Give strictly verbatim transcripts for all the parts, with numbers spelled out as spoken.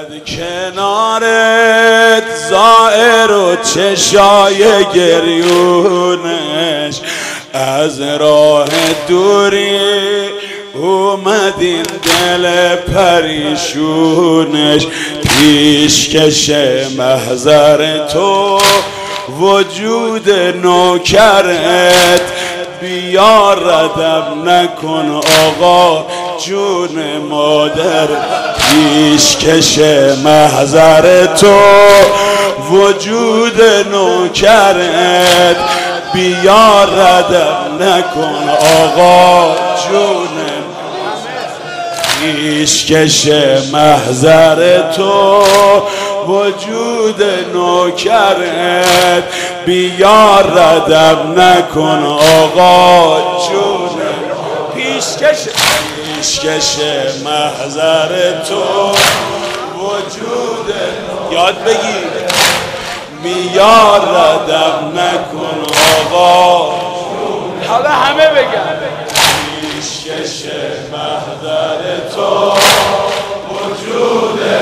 کنارت زائر و چشای گریونش از راه دوری اومدین دل پریشونش پیشکش محضر تو وجود نوکرت بیا ردم نکن آقا جون مادر پیشکش محضر تو وجود نوکرت بیا ردم نکن آقا جون پیشکش محضر تو وجود نوکرت بیا ردم نکن آقا جون پیشکش پیشکش محضر تو وجود یاد بگیر بیا ردم نکن آقا حالا همه بگن پیشکش محضر تو وجود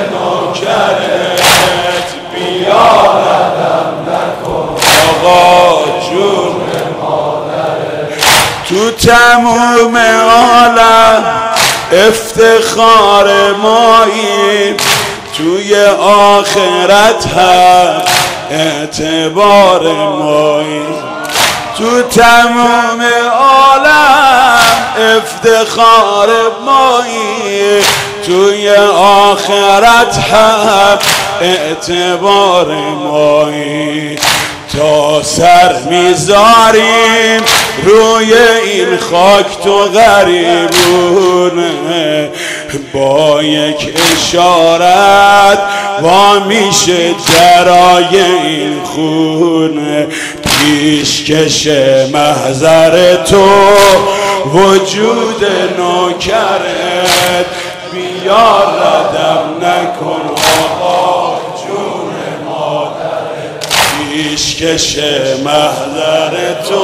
نوکرت بیا ردم نکن آقا جون مادرت تو تموم عالم افتخار مایی توی آخرت هم اعتبار مایی تو تمام عالم افتخار مایی توی آخرت هم اعتبار مایی تا سر میذاریم روی این خاک تو غریبونه با یک اشارت وا میشه جرای این خونه پیشکش محضر تو وجود نوکرت بیا ردم نکن آقا جون مادرت پیشکش محضر تو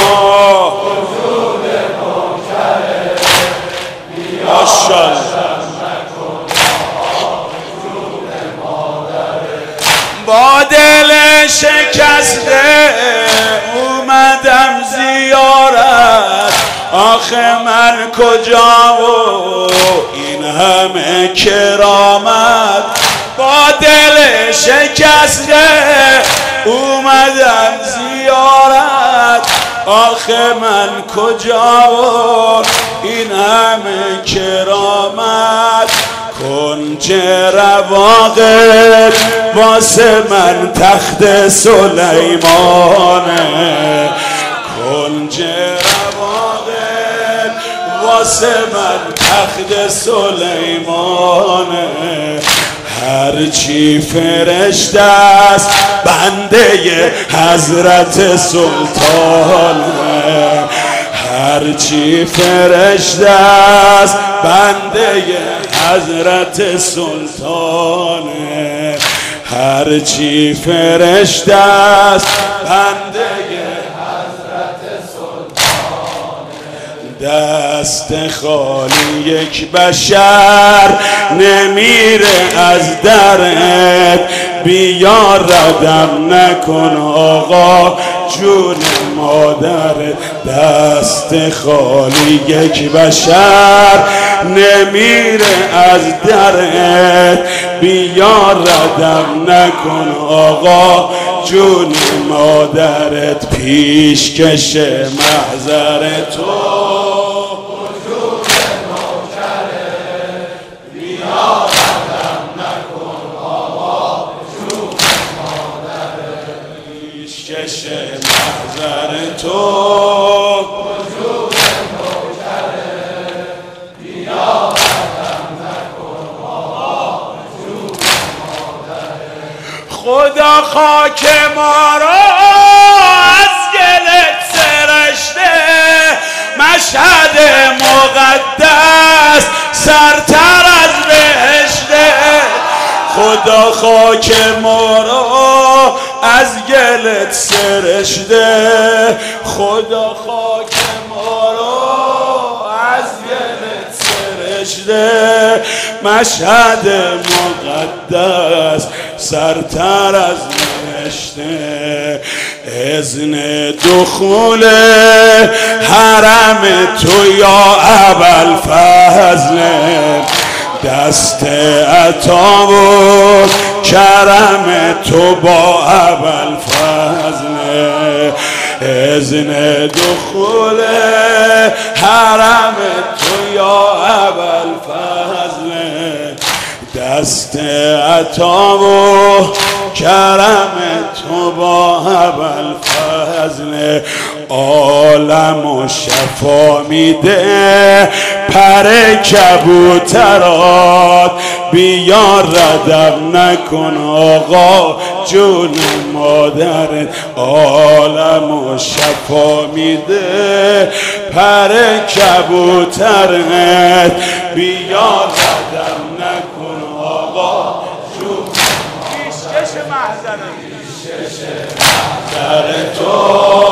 وجود نوکرت بیا ردم نکن آقا جون مادرت با دل شکسته اومدم زیارت آخه من کجا و این همه کرامت با دل شکسته اومدم زیارت آخه من کجا و این همه کرامت کنج رواقت واسه من تخت سلیمانه کنج رواقت واسه من تخت سلیمانه هرچی فرشته است بنده حضرت سلطانه هرچی فرشته است بنده حضرت سلطانه هرچی فرشته است بنده حضرت سلطانه دست خالی یک بشر نمیره از درت بیا ردم نکن آقا جون مادرت دست خالی یک بشر نمیره از درت بیا ردم نکن آقا جون مادرت پیشکش محضر تو وجود نوکرت بیا ردم نکن آقا جون مادرت پیشکش محضر تو وجود نوکرت بیا ردم نکن آقا جون مادرت خدا خاک ما را از گلت سرشته مشهد مقدس سرتر از بهشته خدا خاک ما را از گلت سرشته خدا خاک ما را از گلت سرشته مشهد مقدس مقدس سرتر از نوشته. اذن دخول حرم تو یا ابوالفضل، دست عطا و کرم تو با ابوالفضل. اذن دخول حرم تو یا ابوالفضل، دست عطا و کرم تو با ابوالفضل. عالم و شفا میده پر کبوترات، بیا ردم نکن آقا جون مادرت. عالم و شفا میده پر کبوترت، بیا ردم نکن آقا جون مادرت. پیشکش محضر تو